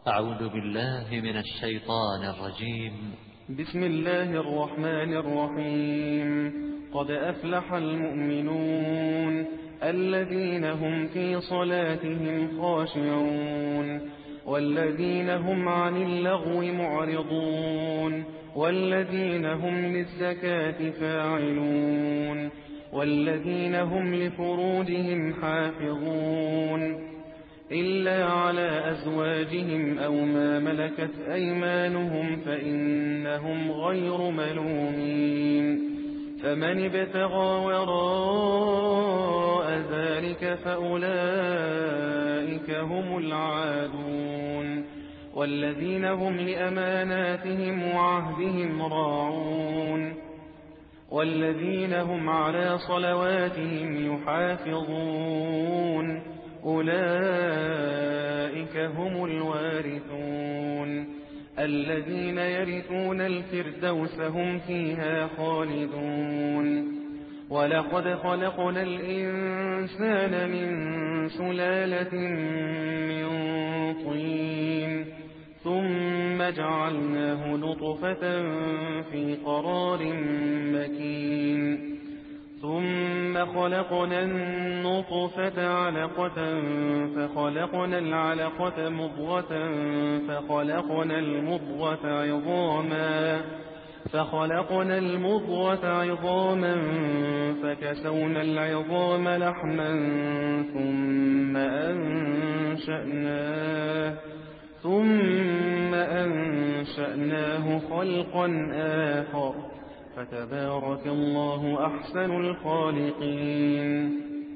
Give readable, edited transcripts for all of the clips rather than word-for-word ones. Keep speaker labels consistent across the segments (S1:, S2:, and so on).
S1: أعوذ بالله من الشيطان الرجيم.
S2: بسم الله الرحمن الرحيم. قد أفلح المؤمنون الذين هم في صلاتهم خاشعون والذين هم عن اللغو معرضون والذين هم للزكاة فاعلون والذين هم لفروجهم حافظون إلا على أزواجهم أو ما ملكت أيمانهم فإنهم غير ملومين. فمن ابتغى وراء ذلك فأولئك هم العادون والذين هم لأماناتهم وعهدهم راعون والذين هم على صلواتهم يحافظون أولئك هم الوارثون الذين يرثون الفردوس هم فيها خالدون. ولقد خلقنا الإنسان من سلالة من طين ثم جعلناه نطفة في قرار مكين ثم خلقنا النطفة علقة فخلقنا العلقة مضغة فخلقنا المضغة عظاما فكسونا العظام لحما ثم أنشأناه خلقا آخر فتبارك الله أحسن الخالقين.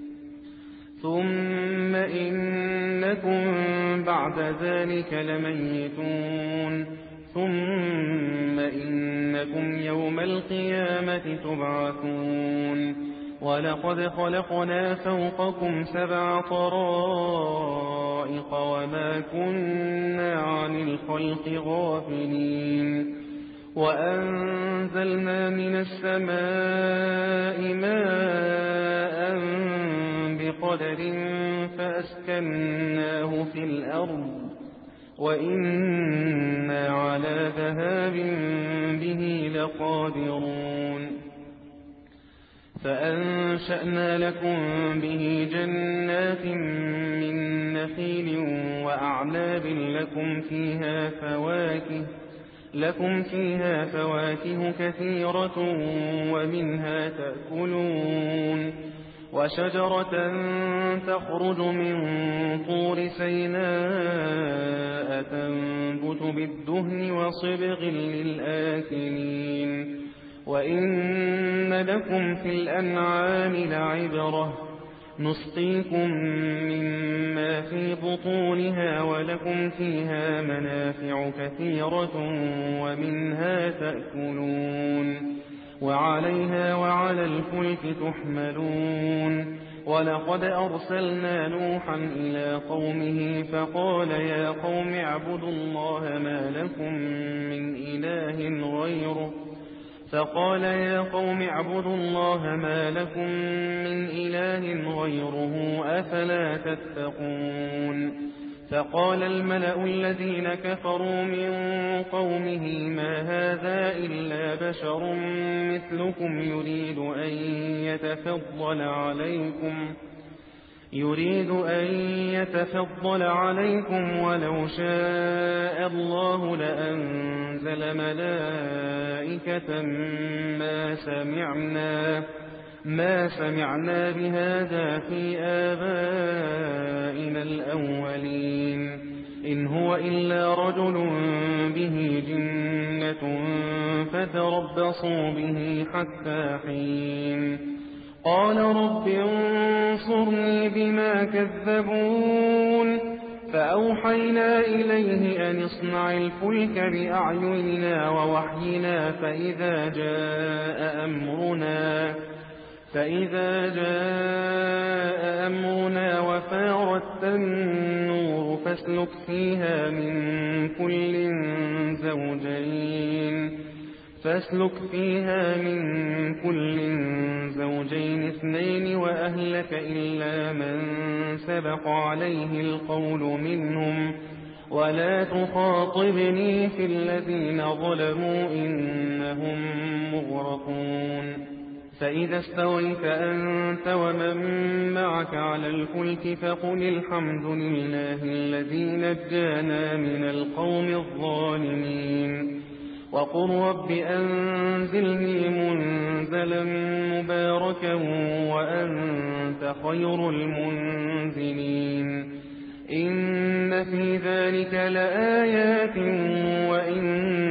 S2: ثم إنكم بعد ذلك لميتون ثم إنكم يوم القيامة تبعثون. ولقد خلقنا فوقكم 7 طرائق وما كنا عن الخلق غافلين. وأنزلنا من السماء ماء بقدر فأسكناه في الأرض وإنا على ذهاب به لقادرون. فأنشأنا لكم به جنات من نخيل وأعناب لكم فيها فواكه كثيرة ومنها تأكلون. وشجرة تخرج من طور سيناء تنبت بالدهن وصبغ للآكلين. وإن لكم في الأنعام لعبرة نسقيكم مما في بطونها ولكم فيها منافع كثيرة ومنها تأكلون وعليها وعلى الفلك تحملون. ولقد أرسلنا نوحا إلى قومه فقال يا قوم اعبدوا الله ما لكم من إله غيره أفلا تتقون. فقال الملأ الذين كفروا من قومه ما هذا إلا بشر مثلكم يريد أن يتفضل عليكم ولو شاء الله لأنزل ملائكة ما سمعنا بهذا في آبائنا الأولين إن هو إلا رجل به جنة فتربصوا به حتى حين. قال رب انصرني بما كذبون. فأوحينا إليه أن اصنع الفلك بأعيننا ووحينا فإذا جاء أمرنا وفارت النور فاسلك فيها من كل زوجين 2 وأهلك إلا من سبق عليه القول منهم ولا تخاطبني في الذين ظلموا إنهم مغرقون فإذا استويت أنت ومن معك على الفلك فقل الحمد لله الذي نجانا من القوم الظالمين وقل رب أنزلني منزلا مباركا وأنت خير المنزلين إن في ذلك لآيات وإن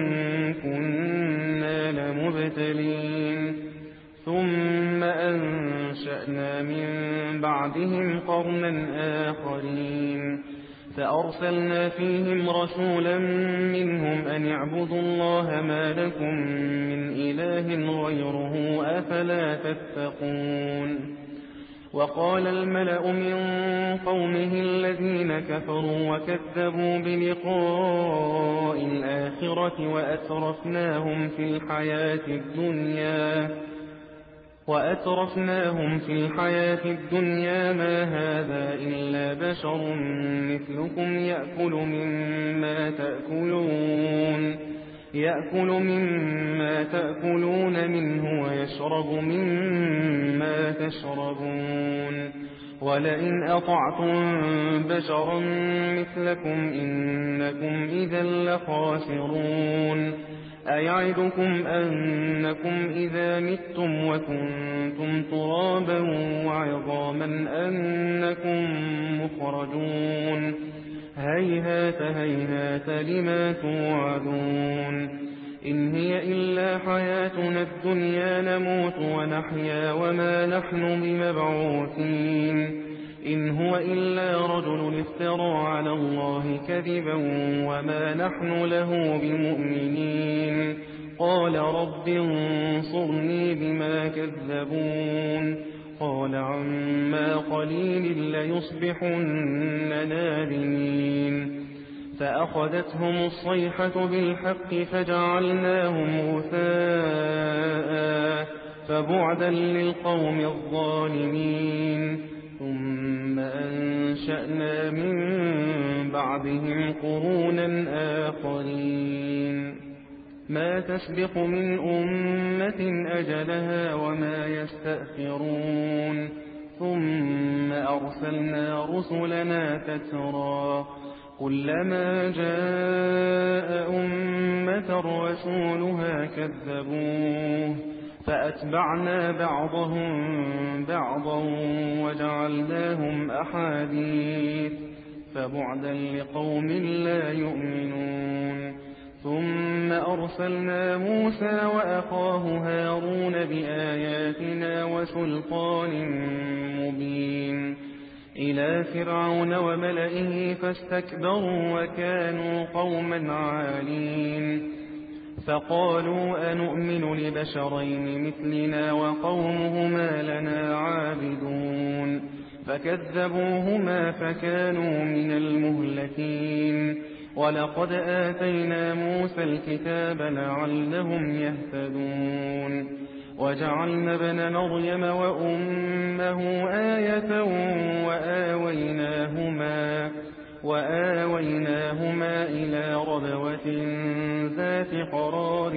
S2: كنا لمبتلين ثم أنشأنا من بعدهم قرنا آخرين فأرسلنا فيهم رسولا منهم أن اعبدوا الله ما لكم من إله غيره أفلا تتقون وقال الملأ من قومه الذين كفروا وكذبوا بلقاء الآخرة وأترفناهم في الحياة الدنيا ما هذا إلا بشر مثلكم يأكل مما تأكلون منه ويشرب مما تشربون ولئن أطعتم بشرا مثلكم إنكم إذا لخاسرون أيعدكم أنكم إذا متم وكنتم ترابا وعظاما أنكم مخرجون هيهات هيهات لما توعدون إن هي إلا حياتنا الدنيا نموت ونحيا وما نحن بمبعوثين إن هو إلا رجل افترى على الله كذبا وما نحن له بمؤمنين قال رب انصرني بما كذبون قال عما قليل ليصبحن نادمين فأخذتهم الصيحة بالحق فجعلناهم غثاء فبعدا للقوم الظالمين ثم أنشأنا من بعدهم قرونا آخرين ما تسبق من أمة أجلها وما يستأخرون ثم أرسلنا رسلنا تترى كلما جاء أمة رسولها كذبوه فأتبعنا بعضهم بعضا وجعلناهم أحاديث فبعدا لقوم لا يؤمنون ثم أرسلنا موسى وأخاه هارون بآياتنا وسلطان مبين إلى فرعون وملئه فاستكبروا وكانوا قوما عالين فقالوا أنؤمن لبشرين مثلنا وقومهما لنا عابدون فكذبوهما فكانوا من المهلكين ولقد آتينا موسى الكتاب لعلهم يهتدون وجعلنا ابن مريم وأمه آية وآويناهما إلى ربوة ذات قرار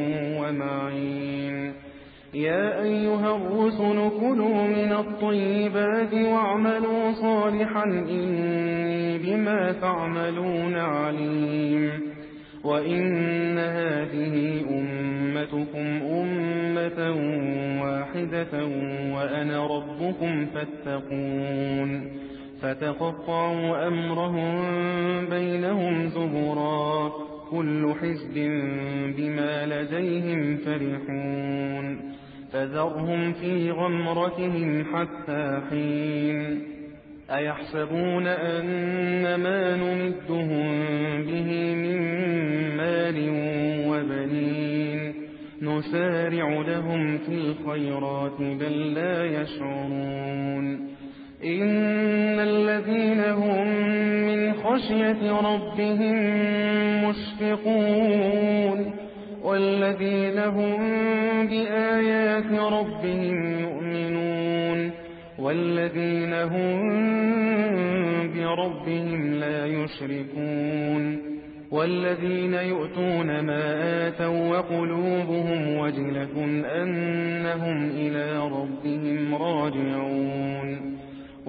S2: ومعين يا أيها الرسل كلوا من الطيبات واعملوا صالحا إني بما تعملون عليم وإن هذه أمتكم أمة واحدة وأنا ربكم فاتقون فتقطعوا أمرهم بينهم زبرا كل حزب بما لديهم فرحون فذرهم في غمرتهم حتى حين أيحسبون أن ما نمدهم به من مال وبنين نسارع لهم في الخيرات بل لا يشعرون إن الذين هم من خشية ربهم مشفقون والذين هم بآيات ربهم يؤمنون والذين هم بربهم لا يشركون والذين يؤتون ما آتوا وقلوبهم وجلة أنهم إلى ربهم راجعون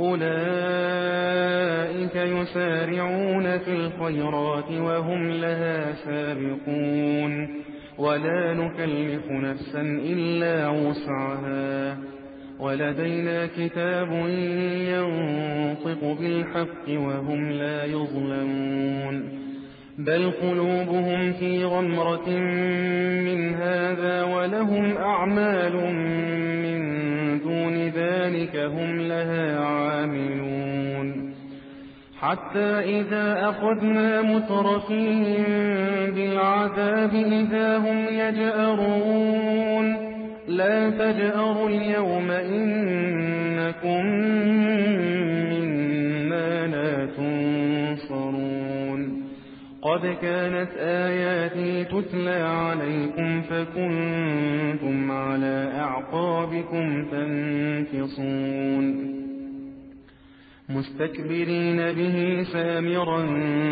S2: أولئك يسارعون في الخيرات وهم لها سابقون ولا نكلف نفسا إلا وسعها ولدينا كتاب ينطق بالحق وهم لا يظلمون بل قلوبهم في غمرة من هذا ولهم أعمال من دون ذلك هم لها عاملون حتى إذا أخذنا مترفيهم بالعذاب إذا هم يجأرون لا تجأروا اليوم إنكم منا لا تنصرون قد كانت آياتي تتلى عليكم فكنتم على أعقابكم تنكصون مستكبرين به سامرا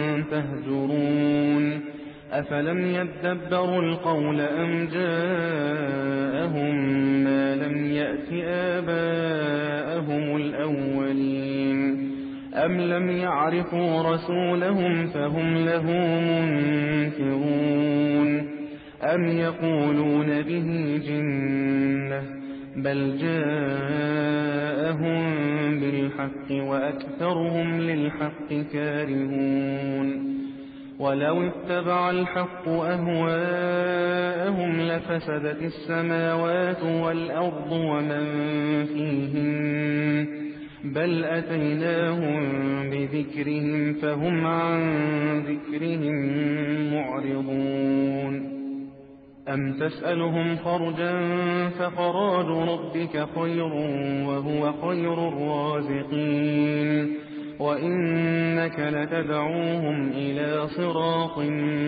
S2: تهجرون أفلم يدبروا القول أم جاءهم ما لم يأت آباءهم الأولين أم لم يعرفوا رسولهم فهم له منكرون أم يقولون به جنة بل جاءهم بالحق وأكثرهم للحق كارهون ولو اتبع الحق أهواءهم لفسدت السماوات والأرض ومن فيهن بل أتيناهم بذكرهم فهم عن ذكرهم معرضون أم تسألهم خرجا فخراج ربك خير وهو خير الرازقين وإنك لتدعوهم إلى صراط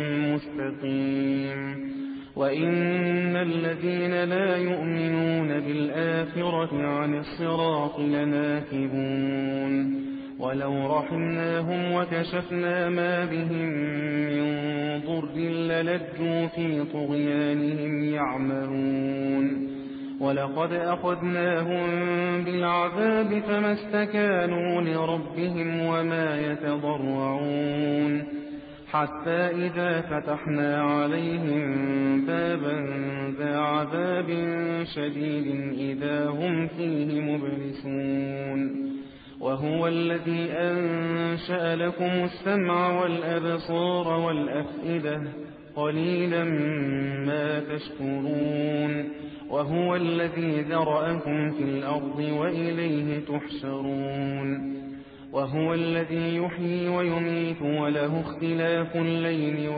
S2: مستقيم وإن الذين لا يؤمنون بالآخرة عن الصراط لناكبون ولو رحمناهم وكشفنا ما بهم من ضر للجوا في طغيانهم يعمهون ولقد أخذناهم بالعذاب فما استكانوا لربهم وما يتضرعون حتى إذا فتحنا عليهم بابا ذا عذاب شديد إذا هم فيه مبلسون وهو الذي أنشأ لكم السمع والأبصار والأفئدة قليلا ما تشكرون وهو الذي ذرأكم في الأرض وإليه تحشرون وهو الذي يحيي ويميت وله اختلاف الليل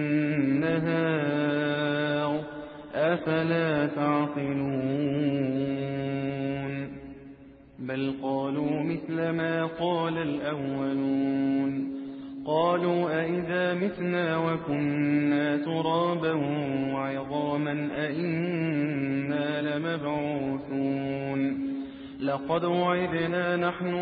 S2: والنهار أفلا تعقلون بل قالوا مثل ما قال الأولون قالوا أئذا متنا وكنا ترابا وعظاما أئنا لمبعوثون لقد وعدنا نحن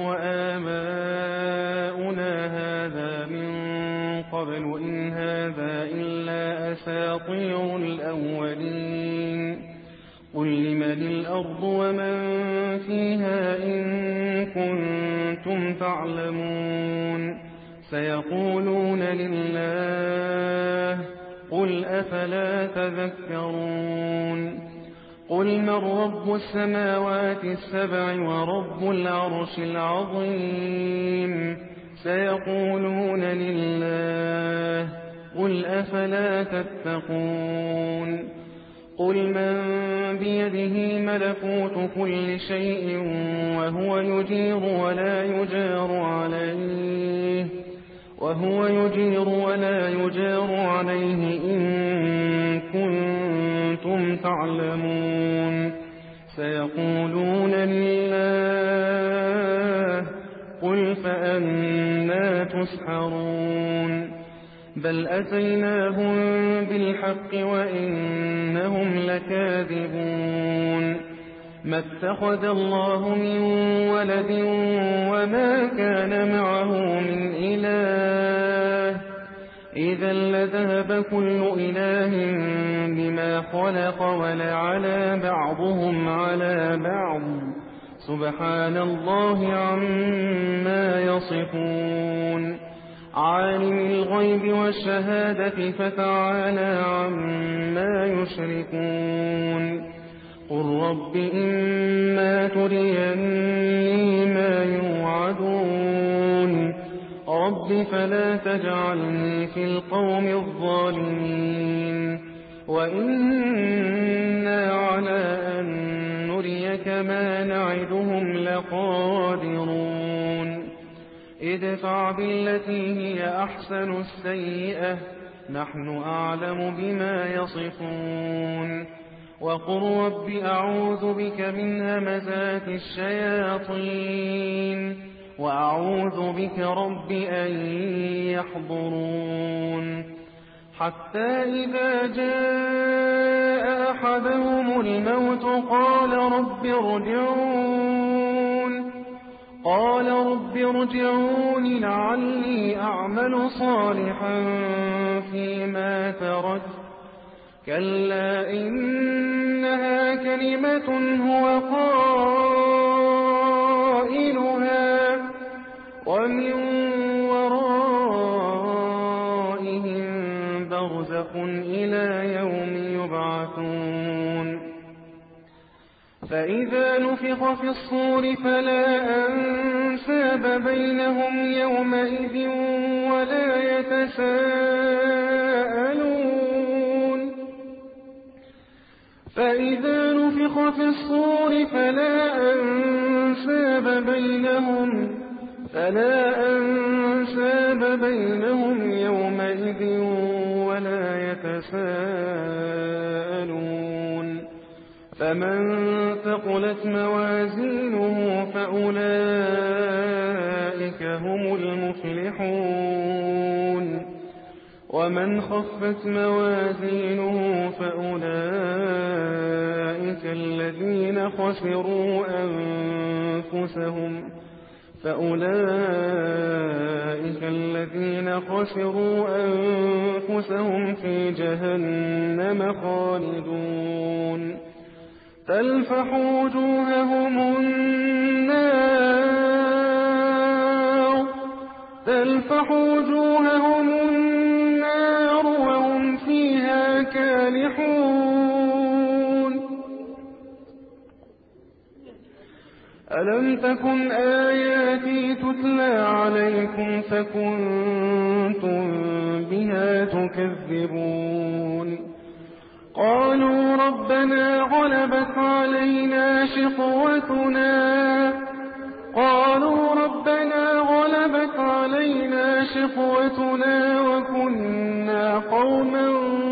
S2: وآباؤنا هذا من قبل إن هذا إلا أساطير الأولين قل لمن الأرض ومن فيها إن كنتم تعلمون سيقولون لله قل أفلا تذكرون قل من رب السماوات السبع ورب العرش العظيم سيقولون لله قل أفلا تتقون قل من بيده ملكوت كل شيء وهو يجير ولا يجار عليه إن كنتم تعلمون سيقولون لله قل فأنى تسحرون بل أتيناهم بالحق وإنهم لكاذبون ما اتخذ الله من ولد وما كان معه من إله إذا لذهب كل إله بما خلق ولعلى بعضهم على بعض سبحان الله عما يصفون عالم الغيب والشهادة فتعالى عما يشركون قل رب إما تريني ما يوعدون رب فلا تجعلني في القوم الظالمين وإنا على أن نريك ما نعدهم لقادرون ادفع بالتي هي أحسن السيئة نحن أعلم بما يصفون وقل رب أعوذ بك من همزات الشياطين وأعوذ بك رب أن يحضرون حتى إذا جاء أحدهم الموت قال رب ارجعون لعلي أعمل صالحا فيما تركت كلا إنها كلمة هو قائلها ومن ورائهم برزخ إلى يوم يبعثون فإذا نفخ في الصور فلا أنساب بينهم يومئذ ولا يتساءلون فإذا نفخ في الصور فلا أنساب بينهم يومئذ ولا يتساءلون فمن ثقلت موازينه فأولئك هم المفلحون ومن خفت موازينه فأولئك الذين خسروا أنفسهم في جهنم خالدون تلفح وجوههم النار وهم فيها كالحون ألم تكن آياتي تتلى عليكم فكنتم بها تكذبون قالوا ربنا غلبت علينا شقوتنا وكنا قوما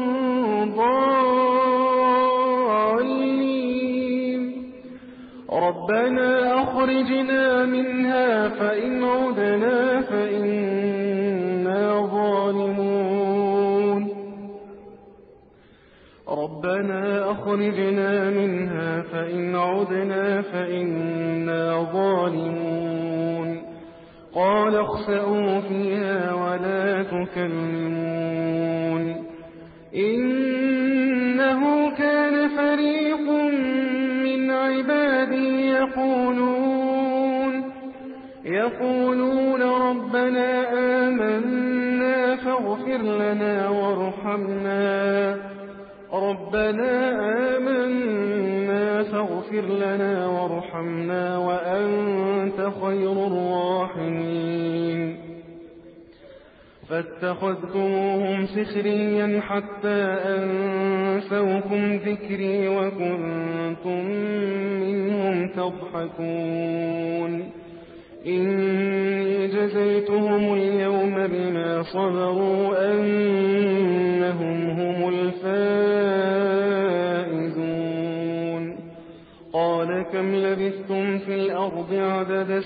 S2: ضالين ربنا أخرجنا منها فإن عدنا فإنا ظالمون ربنا أخرجنا منها فإن عدنا فإنا ظالمون قال اخسئوا فيها ولا تكلمون إنه كان فريق من عبادي يقولون ربنا آمنا فاغفر لنا وارحمنا وأنت خير الراحمين فاتخذتموهم سخريا حتى أنسوكم ذكري وكنتم منهم تضحكون إني جزيتهم اليوم بما صبروا أنهم هم الفائزون قال كم لبثتم في الأرض عدد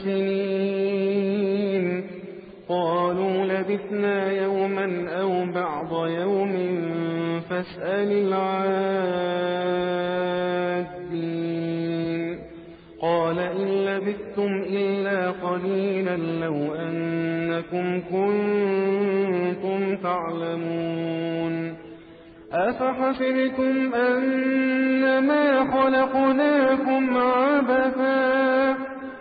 S2: سنين قالوا لبثنا يوما أو بعض يوم فاسأل العادين قال إن لبثتم إلا قليلا لو أنكم كنتم تعلمون أفحسبتم أنما خلقناكم عبثا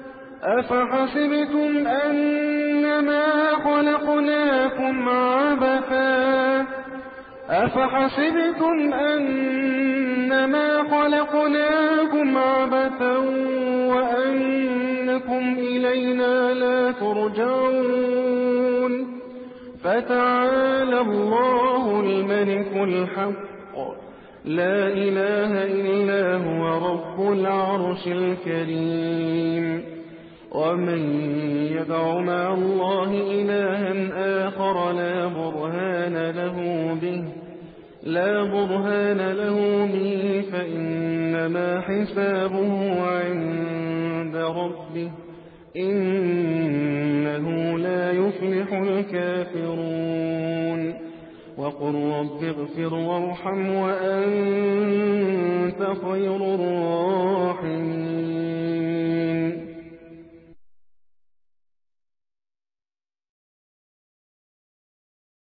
S2: وأنكم إلينا لا ترجعون فتعالى الله الملك الحق لا إله إلا هو رب العرش الكريم ومن يدع مع الله إلها آخر لا برهان له به فإنما حسابه عند ربه إنه لا يفلح الكافرون وقل رب اغفر وارحم وأنت خير الراحمين